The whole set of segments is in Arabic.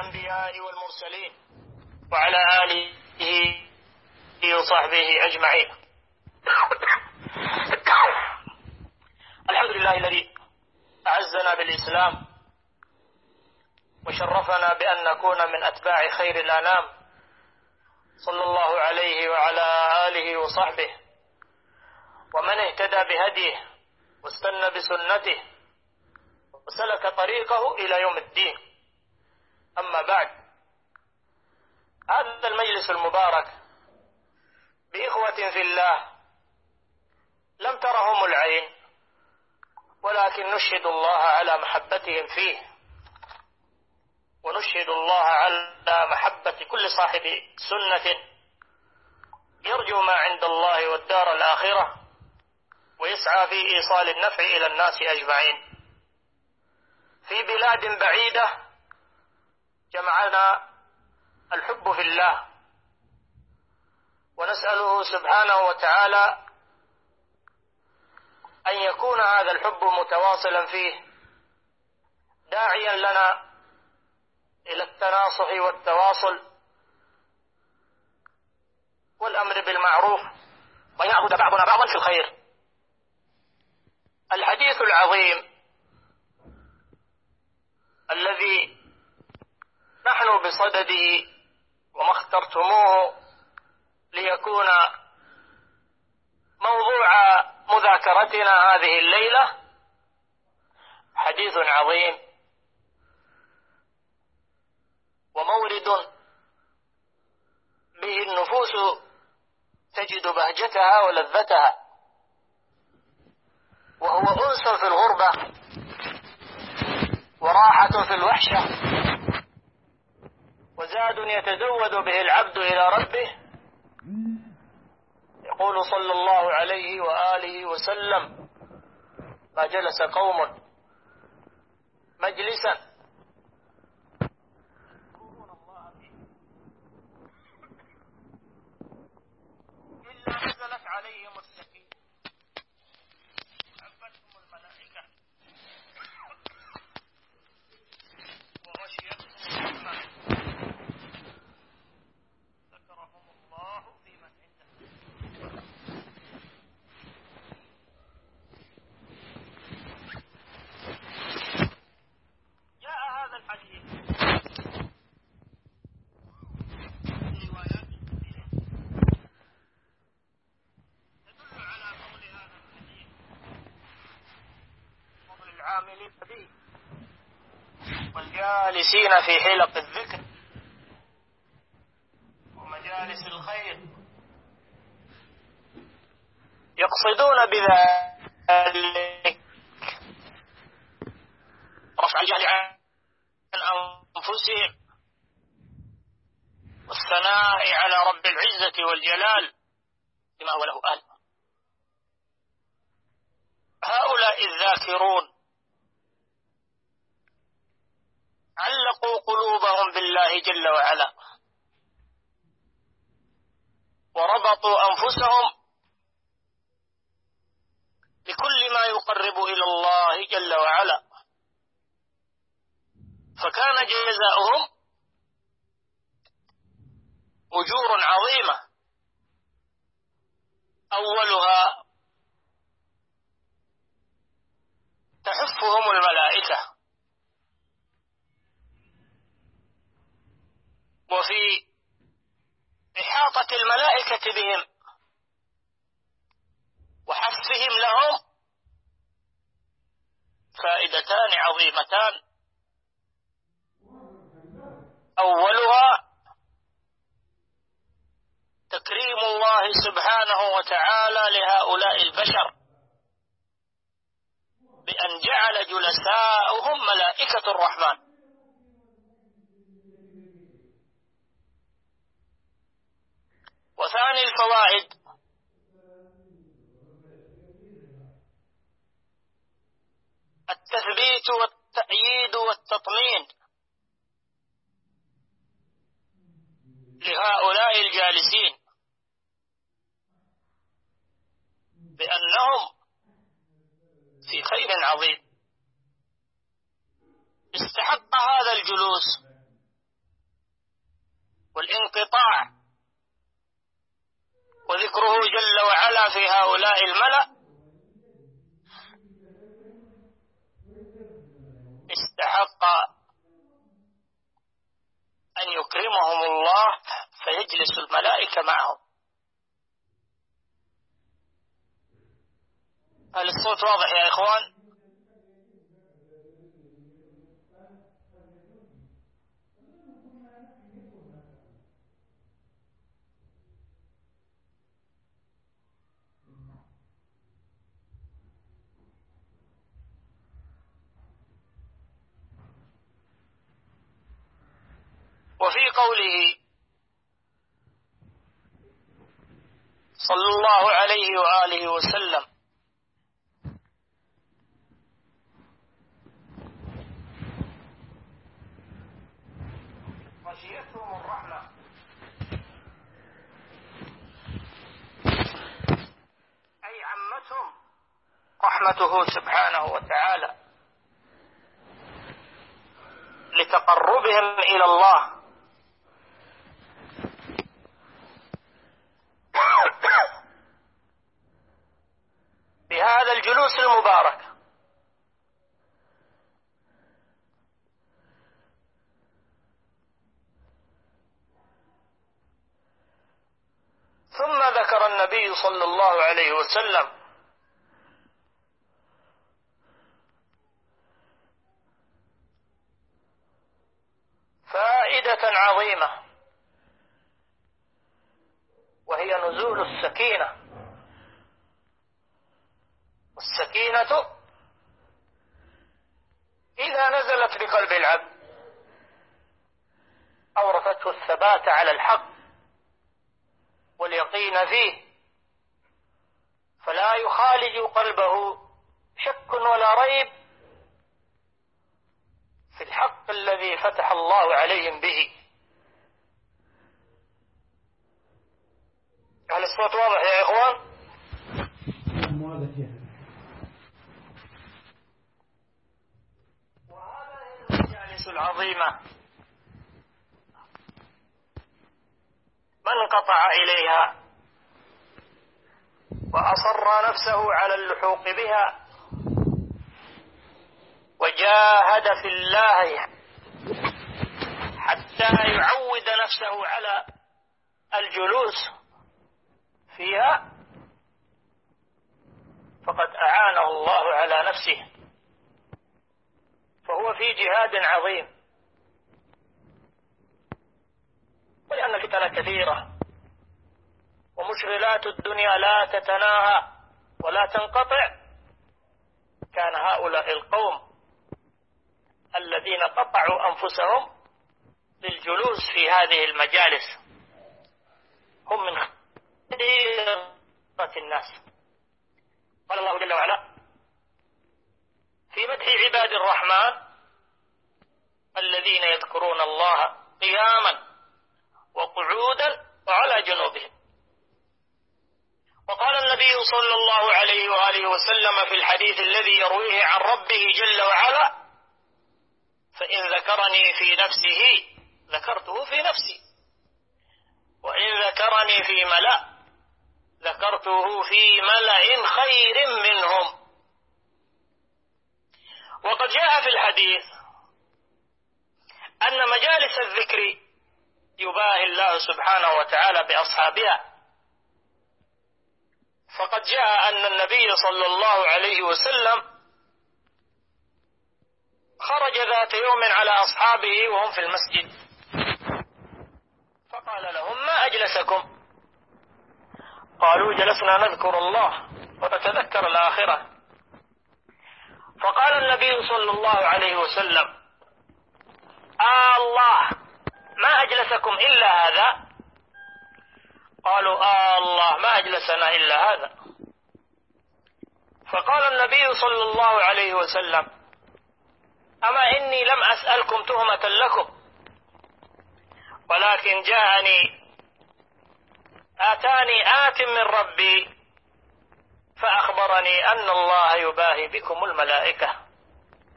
الأنبياء والمرسلين وعلى آله وصحبه أجمعين. الحمد لله الذي أعزنا بالإسلام وشرفنا بأن نكون من أتباع خير الأنام صلى الله عليه وعلى آله وصحبه ومن اهتدى بهديه واستنى بسنته وسلك طريقه إلى يوم الدين. أما بعد، هذا المجلس المبارك بإخوة في الله لم ترهم العين، ولكن نشهد الله على محبتهم فيه، ونشهد الله على محبة كل صاحب سنة يرجو ما عند الله والدار الآخرة ويسعى في إيصال النفع إلى الناس أجمعين. في بلاد بعيدة جمعنا الحب في الله، ونسأله سبحانه وتعالى أن يكون هذا الحب متواصلا فيه، داعيا لنا إلى التناصح والتواصل والأمر بالمعروف ويعبد بعضنا بعضا في الخير. الحديث العظيم الذي نحن بصدده وما اخترتموه ليكون موضوع مذاكرتنا هذه الليلة حديث عظيم ومورد به النفوس تجد بهجتها ولذتها، وهو أنس في الغربة وراحة في الوحشة وزاد يتزود به العبد إلى ربه. يقول صلى الله عليه وآله وسلم: ما جلس قوم مجلسا يذكرون الله فيه إلا نزلت عليهم السكينة حفتهم الملائكة وغشيتهم الرحمة ذكرهم الله في من عنده. جاء هذا الحديث في روايات كثيرة تدل على فضل هذا الحديث، فضل العاملين به والجالسين في حلق الذكر ومجالس الخير، يقصدون بذلك رفع الجهل عن أنفسهم والثناء على رب العزة والجلال بما هو له أهل. هؤلاء الذاكرون علقوا قلوبهم بالله جل وعلا، وربطوا أنفسهم بكل ما يقرب إلى الله جل وعلا، فكان جزاؤهم أجور عظيمة، أولها تحفهم الملائكة، وفي إحاطة الملائكة بهم وحفهم لهم فائدتان عظيمتان، أولها تكريم الله سبحانه وتعالى لهؤلاء البشر بأن جعل جلساؤهم ملائكة الرحمن. وثاني الفوائد التثبيت والتأييد والتطمين لهؤلاء الجالسين بأنهم في خير عظيم. استحق هذا الجلوس والانقطاع، وذكره جل وعلا في هؤلاء الملأ استحق أن يكرمهم الله فيجلس الملائكة معهم. هل الصوت واضح يا إخوان؟ وفي قوله صلى الله عليه وآله وسلم: غشيتهم الرحمة، أي عمتهم رحمته سبحانه وتعالى لتقربهم إلى الله. بهذا الجلوس المبارك. ثم ذكر النبي صلى الله عليه وسلم فائدة عظيمة، وهي نزول السكينة. والسكينة إذا نزلت بقلب العبد أورثته الثبات على الحق واليقين فيه، فلا يخالج قلبه شك ولا ريب في الحق الذي فتح الله عليهم به. هل الصوت واضح يا إخوان؟ وهذه المجالس العظيمة من قطع إليها وأصر نفسه على اللحوق بها وجاهد في الله حتى يعود نفسه على الجلوس فيها، فقد أعانه الله على نفسه، فهو في جهاد عظيم. ولأن الفتن كثيرة ومشغلات الدنيا لا تتناهى ولا تنقطع، كان هؤلاء القوم الذين قطعوا أنفسهم للجلوس في هذه المجالس هم من خيرة الناس. قال الله جل وعلا في مدح عباد الرحمن: الذين يذكرون الله قياما وقعودا وعلى جنوبهم. وقال النبي صلى الله عليه وآله وسلم في الحديث الذي يرويه عن ربه جل وعلا: فإن ذكرني في نفسه ذكرته في نفسي، وإن ذكرني في ملأ ذكرته في ملأ خير منهم. وقد جاء في الحديث أن مجالس الذكر يباهي الله سبحانه وتعالى بأصحابها، فقد جاء أن النبي صلى الله عليه وسلم خرج ذات يوم على أصحابه وهم في المسجد، فقال لهم: ما أجلسكم؟ قالوا: جلسنا نذكر الله ونتذكر الآخرة. فقال النبي صلى الله عليه وسلم: الله ما أجلسكم إلا هذا؟ قالوا: الله ما أجلسنا إلا هذا. فقال النبي صلى الله عليه وسلم: أما إني لم أسألكم تهمة لكم، ولكن آتاني آت من ربي فأخبرني أن الله يباهي بكم الملائكة.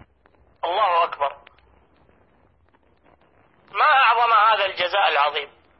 الله أكبر! ما أعظم هذا الجزاء العظيم.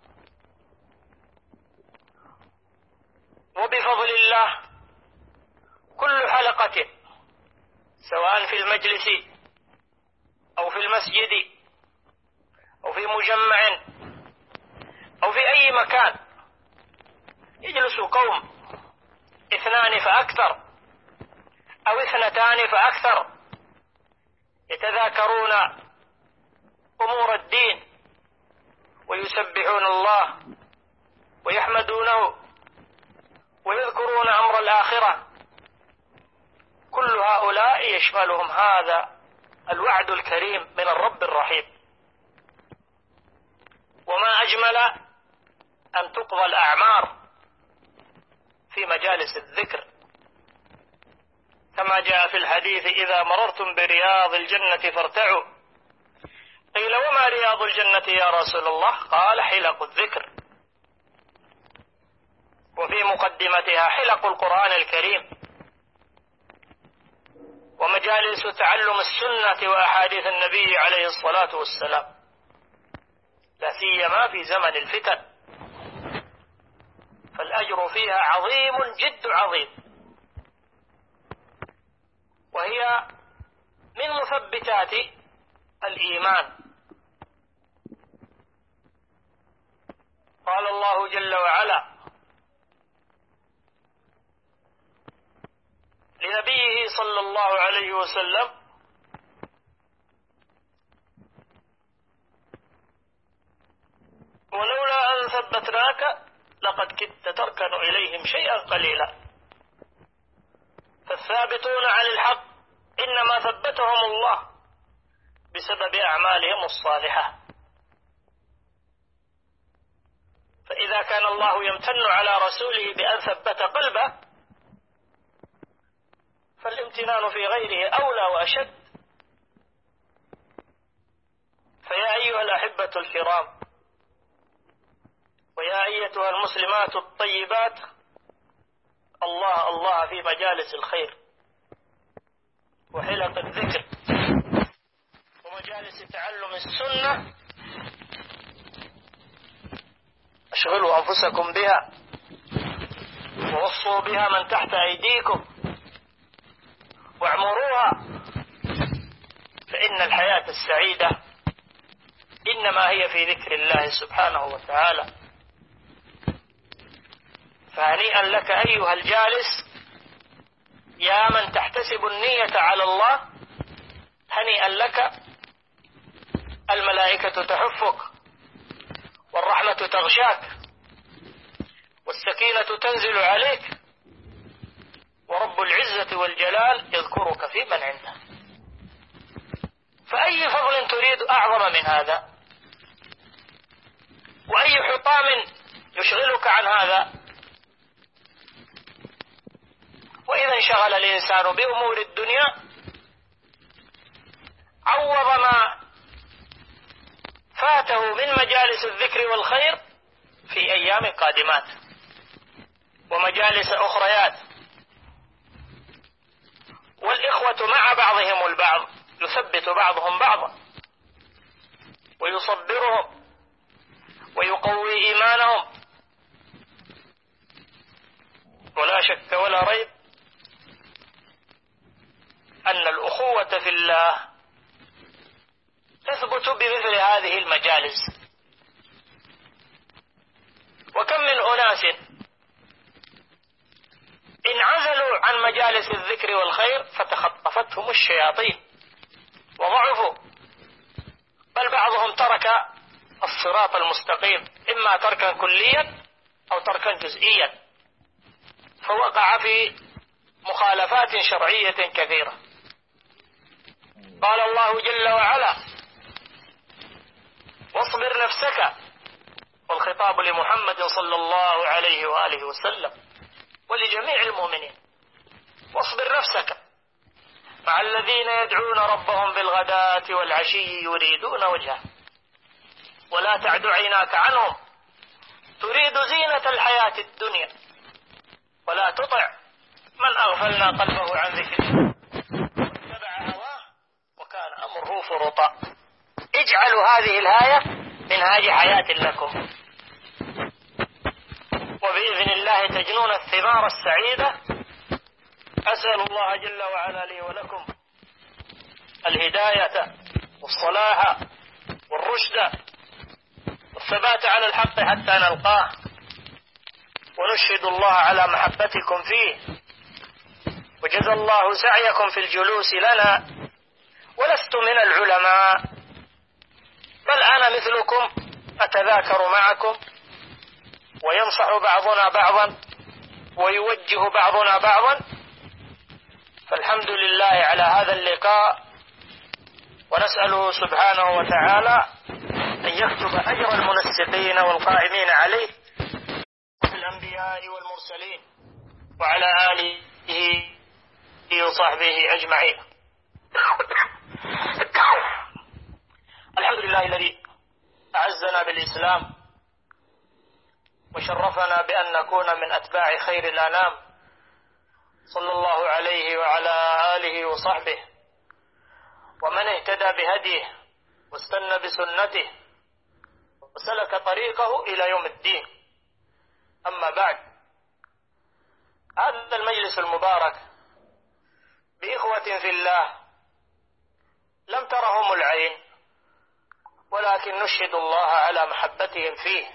وبفضل الله كل حلقة سواء في المجلس أو في المسجد أو في مجمع أو في أي مكان يجلس قوم 2 فأكثر أو 2 فأكثر يتذاكرون أمور الدين ويسبحون الله ويحمدونه ويذكرون أمر الآخرة، كل هؤلاء يشملهم هذا الوعد الكريم من الرب الرحيم. وما أجمل أن تقضى الأعمار في مجالس الذكر، كما جاء في الحديث: إذا مررتم برياض الجنة فارتعوا. قيل: وما رياض الجنة يا رسول الله؟ قال: حلق الذكر، وفي مقدمتها حلق القرآن الكريم ومجالس تعلم السنة وأحاديث النبي عليه الصلاة والسلام، لا سيما في زمن الفتن، فالأجر فيها عظيم جد عظيم، وهي من مثبتات الإيمان. قال الله جل وعلا لنبيه صلى الله عليه وسلم: ولولا أن ثبتناك لقد كدت تركن إليهم شيئا قليلا. فالثابتون عن الحق إنما ثبتهم الله بسبب أعمالهم الصالحة. فإذا كان الله يمتن على رسوله بأن ثبت قلبه، فالامتنان في غيره أولى وأشد. فيا أيها الأحبة الكرام، ويا أيتها المسلمات الطيبات، الله الله في مجالس الخير وحلق الذكر ومجالس تعلم السنة، اشغلوا أنفسكم بها ووصوا بها من تحت أيديكم واعمروها، فإن الحياة السعيدة إنما هي في ذكر الله سبحانه وتعالى. فهنيئا لك أيها الجالس يا من تحتسب النية على الله، هنيئا لك، الملائكة تحفك والرحمة تغشاك والسكينة تنزل عليك، ورب العزة والجلال يذكرك في من عنده. فأي فضل تريد أعظم من هذا؟ وأي حطام يشغلك عن هذا؟ وإذا انشغل الإنسان بأمور الدنيا عوض ما فاته من مجالس الذكر والخير في أيام قادمات ومجالس أخريات. والإخوة مع بعضهم البعض يثبت بعضهم بعضا ويصبرهم ويقوي إيمانهم. ولا شك ولا ريب أن الأخوة في الله تثبت بمثل هذه المجالس. وكم من أناس انعزلوا عن مجالس الذكر والخير فتخطفتهم الشياطين وضعفوا، بل بعضهم ترك الصراط المستقيم، إما تركا كليا أو تركا جزئيا، فوقع في مخالفات شرعية كثيرة. قال الله جل وعلا: واصبر نفسك، والخطاب لمحمد صلى الله عليه وآله وسلم ولجميع المؤمنين. واصبر نفسك مع الذين يدعون ربهم بالغداة والعشي يريدون وجهه ولا تعد عيناك عنهم تريد زينة الحياة الدنيا ولا تطع من أغفلنا قلبه عن ذكرنا واتبع هواه وكان أمره فرطا. اجعلوا هذه الآية منهاج حياة لكم. وبإذن الله تجنون الثمار السعيدة. أسأل الله جل وعلا لي ولكم الهداية والصلاح والرشد والثبات على الحق حتى نلقاه، ونشهد الله على محبتكم فيه، وجزى الله سعيكم في الجلوس لنا. ولست من العلماء، بل أنا مثلكم أتذاكر معكم، وينصح بعضنا بعضا ويوجه بعضنا بعضا. فالحمد لله على هذا اللقاء، ونسأله سبحانه وتعالى أن يكتب أجر المنسقين والقائمين عليه في الأنبياء والمرسلين وعلى آله وصحبه أجمعين. الحمد لله الذي أعزنا بالإسلام وشرفنا بأن نكون من أتباع خير الأنام صلى الله عليه وعلى آله وصحبه، ومن اهتدى بهديه واستنى بسنته وسلك طريقه إلى يوم الدين. أما بعد، هذا المجلس المبارك بإخوة في الله لم ترهم العين، ولكن نشهد الله على محبتهم فيه،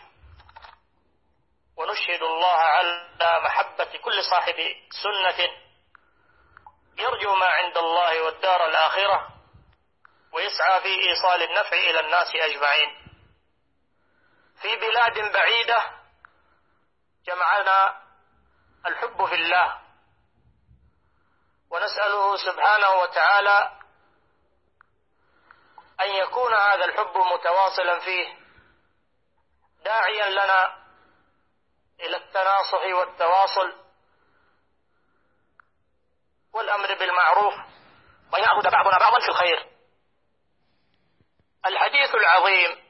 ونشهد الله على محبة كل صاحب سنة يرجو ما عند الله والدار الآخرة، ويسعى في إيصال النفع إلى الناس أجمعين. في بلاد بعيدة جمعنا الحب في الله، ونسأله سبحانه وتعالى أن يكون هذا الحب متواصلا فيه، داعيا لنا إلى التناصح والتواصل والأمر بالمعروف، ويعبد بعضنا بعضا في الخير. الحديث العظيم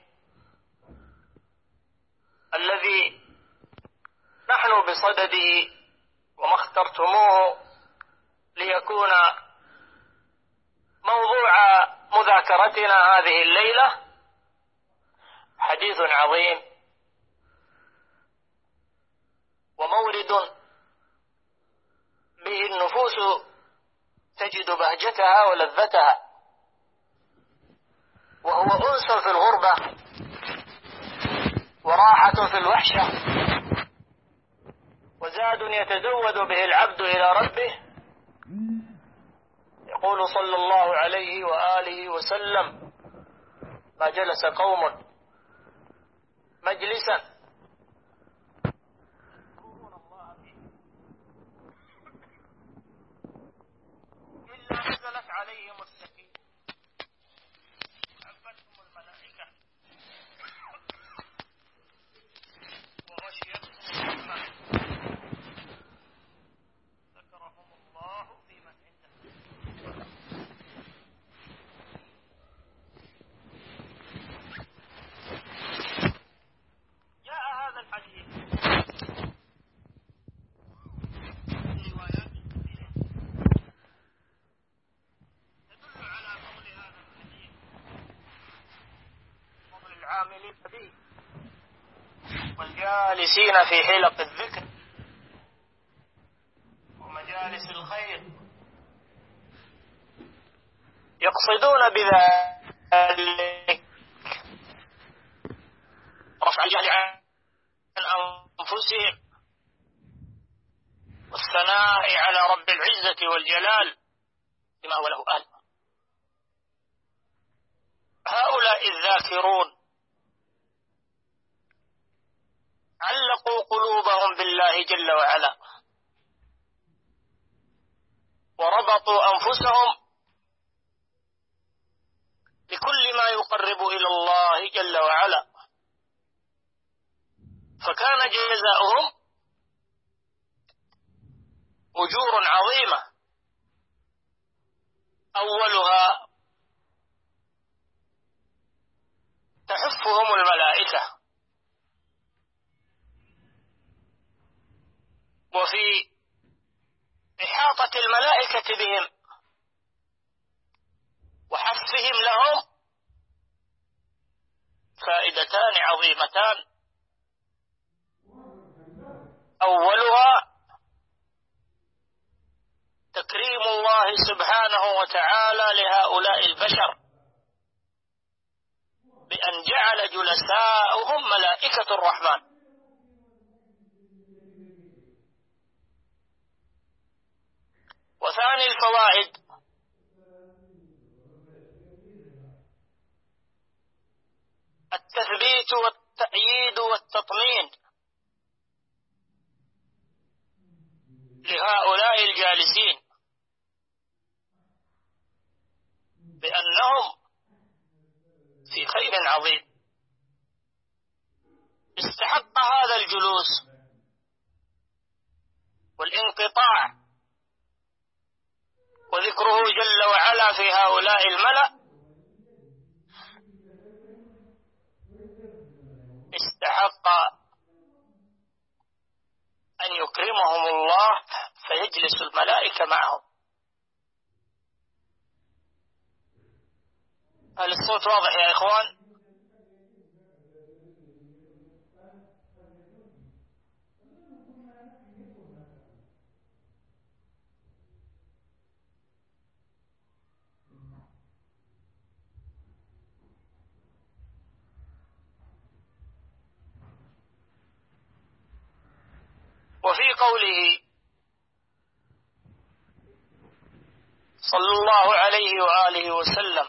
الذي نحن بصدده وما اخترتموه ليكون موضوع مذاكرتنا هذه الليلة حديث عظيم، ومورد به النفوس تجد بهجتها ولذتها، وهو أنس في الغربة وراحة في الوحشة، وزاد يتزود به العبد إلى ربه. يقول صلى الله عليه وآله وسلم: ما جلس قوم مجلسا يذكرون الله فيه إلا نزلت عليهم السكينة وحفتهم الملائكة وغشيتهم الرحمة ذكرهم الله في من عنده. جاء هذا الحديث في روايات كثيرة تدل على فضل هذا الحديث، فضل العاملين به والجالسين في حلق الذكر ومجالس الخير، يقصدون بذلك رفع الجهل عن أنفسهم والثناء على رب العزة والجلال بما هو له أهل. هؤلاء الذاكرون علقوا قلوبهم بالله جل وعلا، وربطوا أنفسهم بكل ما يقرب إلى الله جل وعلا، فكان جزاؤهم أجور عظيمة، أولها تحفهم الملائكة، وفي إحاطة الملائكة بهم وحفهم لهم فائدتان عظيمتان. أولها تكريم الله سبحانه وتعالى لهؤلاء البشر بأن جعل جلساءهم ملائكة الرحمن. وثاني الفوائد التثبيت والتأييد والتطمين لهؤلاء الجالسين بأنهم في خير عظيم. استحق هذا الجلوس والانقطاع وذكره جل وعلا في هؤلاء الملأ استحق أن يكرمهم الله فيجلس الملائكة معهم. هل الصوت واضح يا إخوان؟ وفي قوله صلى الله عليه وآله وسلم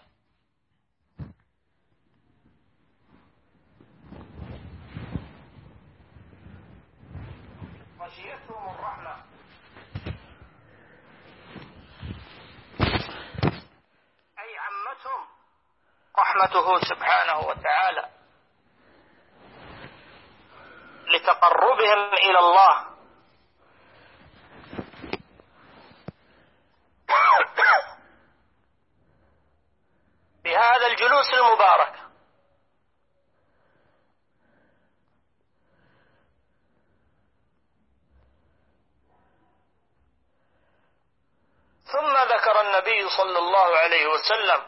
غشيتهم الرحمة أي عمتهم رحمته سبحانه وتعالى لتقربهم إلى الله بهذا الجلوس المبارك. ثم ذكر النبي صلى الله عليه وسلم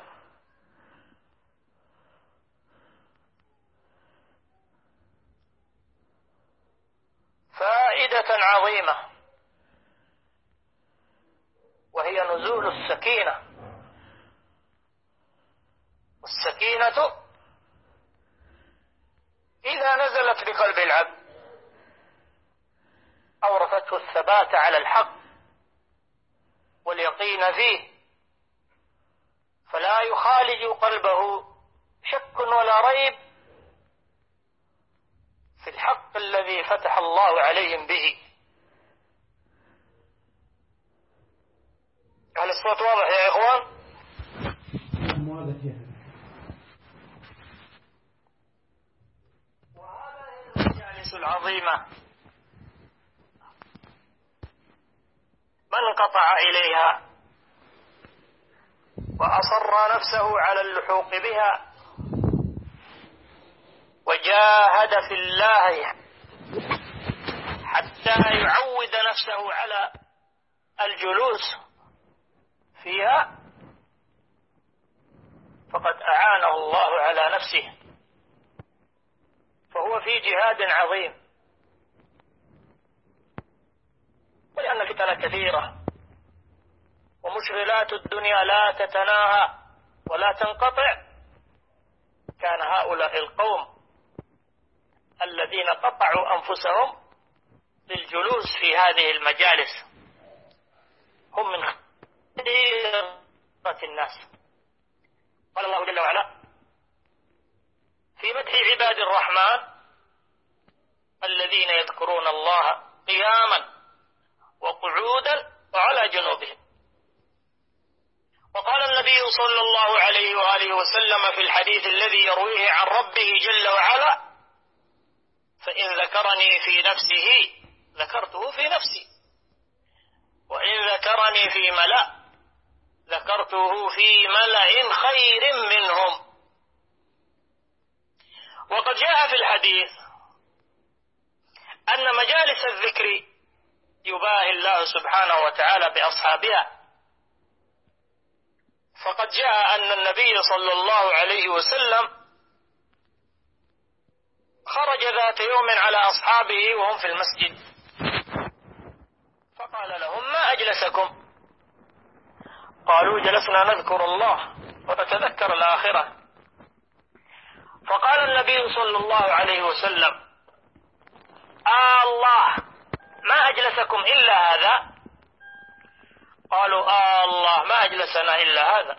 فائدة عظيمة وهي نزول السكينة. والسكينة إذا نزلت بقلب العبد أورثته الثبات على الحق واليقين فيه، فلا يخالج قلبه شك ولا ريب في الحق الذي فتح الله عليهم به. هل الصوت واضح يا إخوان؟ وهذه المجالس العظيمة من قطع إليها وأصر نفسه على اللحوق بها وجاهد في الله حتى يعود نفسه على الجلوس فيها فقد أعانه الله على نفسه، فهو في جهاد عظيم. ولأن الفتن كثيرة ومشغلات الدنيا لا تتناهى ولا تنقطع، كان هؤلاء القوم الذين قطعوا أنفسهم للجلوس في هذه المجالس هم من خيرة الناس. قال الله جل وعلا في مدح عباد الرحمن الذين يذكرون الله قياما وقعودا وعلى جنوبهم. وقال النبي صلى الله عليه وآله وسلم في الحديث الذي يرويه عن ربه جل وعلا فإن ذكرني في نفسه ذكرته في نفسي وإن ذكرني في ملأ ذكرته في ملأ خير منهم. وقد جاء في الحديث أن مجالس الذكر يباهي الله سبحانه وتعالى بأصحابها، فقد جاء أن النبي صلى الله عليه وسلم خرج ذات يوم على أصحابه وهم في المسجد فقال لهم ما أجلسكم؟ قالوا جلسنا نذكر الله ونتذكر الآخرة. فقال النبي صلى الله عليه وسلم الله ما أجلسكم إلا هذا؟ قالوا الله ما أجلسنا إلا هذا.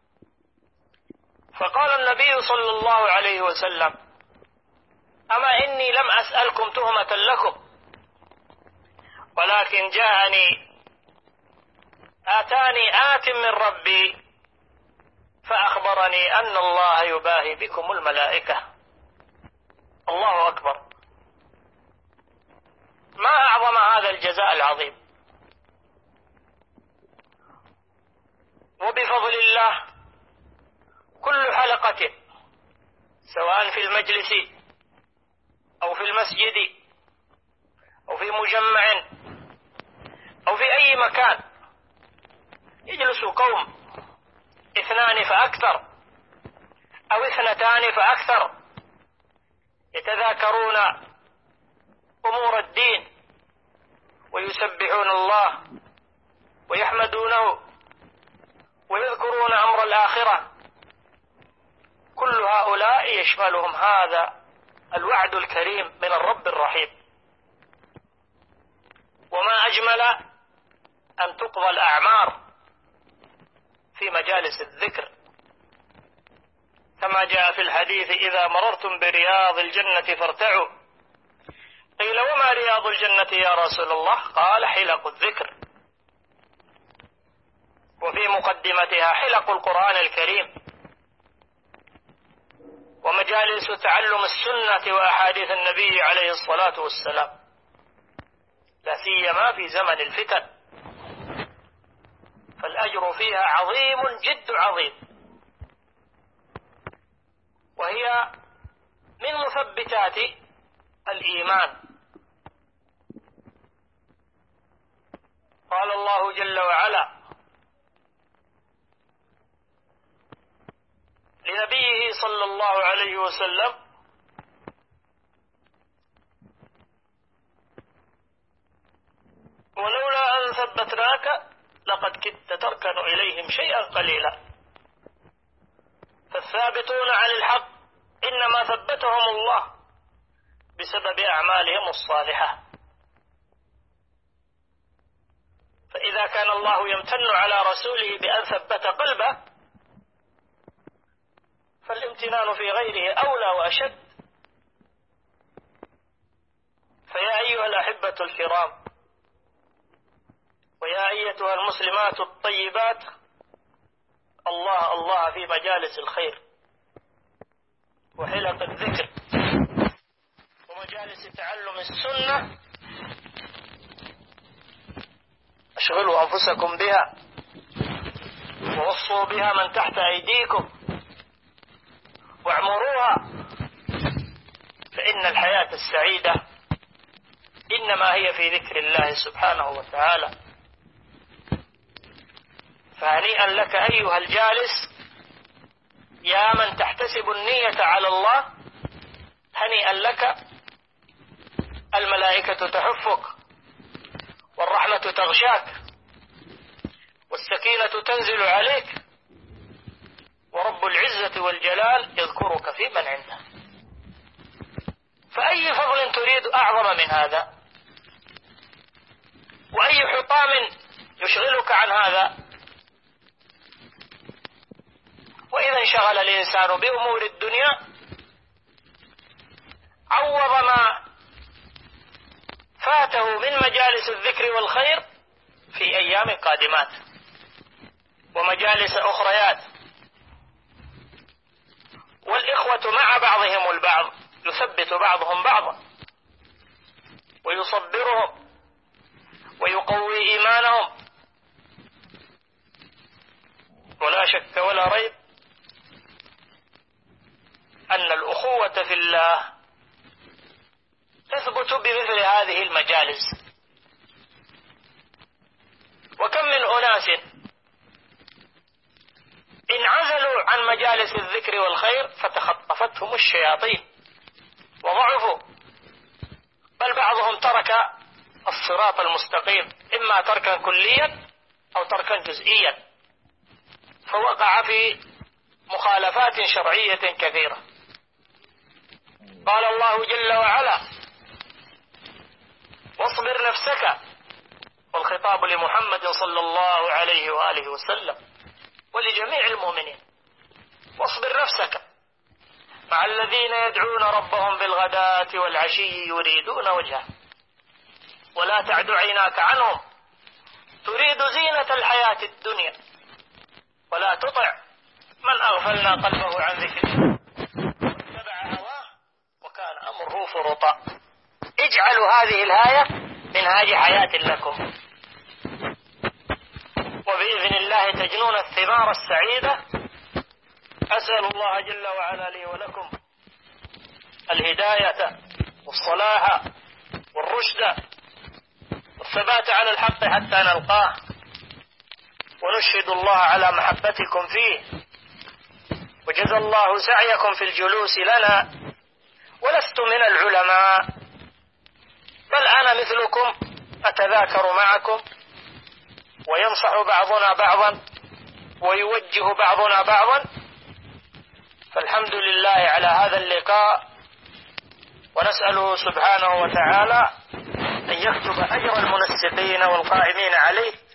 فقال النبي صلى الله عليه وسلم أما إني لم أسألكم تهمة لكم، ولكن آتاني آت من ربي فأخبرني أن الله يباهي بكم الملائكة. الله أكبر، ما أعظم هذا الجزاء العظيم. وبفضل الله كل حلقة سواء في المجلس أو في المسجد أو في مجمع أو في أي مكان يجلس قوم 2 فأكثر أو 2 فأكثر يتذاكرون أمور الدين ويسبحون الله ويحمدونه ويذكرون أمر الآخرة، كل هؤلاء يشملهم هذا الوعد الكريم من الرب الرحيم. وما أجمل أن تقضى الأعمار في مجالس الذكر، كما جاء في الحديث إذا مررتم برياض الجنة فارتعوا. قيل وما رياض الجنة يا رسول الله؟ قال حلق الذكر، وفي مقدمتها حلق القرآن الكريم ومجالس تعلم السنة وأحاديث النبي عليه الصلاة والسلام، لا سيما في زمن الفتن، فالأجر فيها عظيم جد عظيم، وهي من مثبتات الإيمان. قال الله جل وعلا لنبيه صلى الله عليه وسلم ولولا أن ثبتناك لقد كدت تركن إليهم شيئا قليلا. فالثابتون عن الحق إنما ثبتهم الله بسبب أعمالهم الصالحة. فإذا كان الله يمتن على رسوله بأن ثبت قلبه، فالامتنان في غيره أولى وأشد. فيا أيها الأحبة الكرام، ويا أيتها المسلمات الطيبات، الله الله في مجالس الخير وحلق الذكر ومجالس تعلم السنة، اشغلوا أنفسكم بها ووصوا بها من تحت أيديكم واعمروها، فإن الحياة السعيدة إنما هي في ذكر الله سبحانه وتعالى. فهنيئا لك أيها الجالس يا من تحتسب النية على الله، هنيئا لك، الملائكة تحفك والرحمة تغشاك والسكينة تنزل عليك ورب العزة والجلال يذكرك في من عنده. فأي فضل تريد أعظم من هذا؟ وأي حطام يشغلك عن هذا؟ وإذا انشغل الإنسان بأمور الدنيا عوض ما فاته من مجالس الذكر والخير في أيام قادمات ومجالس أخريات. والإخوة مع بعضهم البعض يثبت بعضهم بعضا ويصبرهم ويقوي إيمانهم. ولا شك ولا ريب أن الأخوة في الله تثبت بمثل هذه المجالس. وكم من أناس انعزلوا عن مجالس الذكر والخير فتخطفتهم الشياطين وضعفوا، بل بعضهم ترك الصراط المستقيم، إما تركا كليا أو تركا جزئيا، فوقع في مخالفات شرعية كثيرة. قال الله جل وعلا: واصبر نفسك، والخطاب لمحمد صلى الله عليه وآله وسلم ولجميع المؤمنين. واصبر نفسك مع الذين يدعون ربهم بالغداة والعشي يريدون وجهه، ولا تعد عيناك عنهم تريد زينة الحياة الدنيا، ولا تطع من أغفلنا قلبه عن ذكرنا واتبع هواه وكان أمره فرطا. اجعلوا هذه الآية منهاج حياة لكم، وبإذن الله تجنون الثمار السعيدة. أسأل الله جل وعلا لي ولكم الهداية والصلاح والرشد والثبات على الحق حتى نلقاه، ونشهد الله على محبتكم فيه، وجزى الله سعيكم في الجلوس لنا. ولست من العلماء، بل أنا مثلكم أتذاكر معكم، وينصح بعضنا بعضا ويوجه بعضنا بعضا. فالحمد لله على هذا اللقاء، ونسأله سبحانه وتعالى أن يكتب أجر المنسقين والقائمين عليه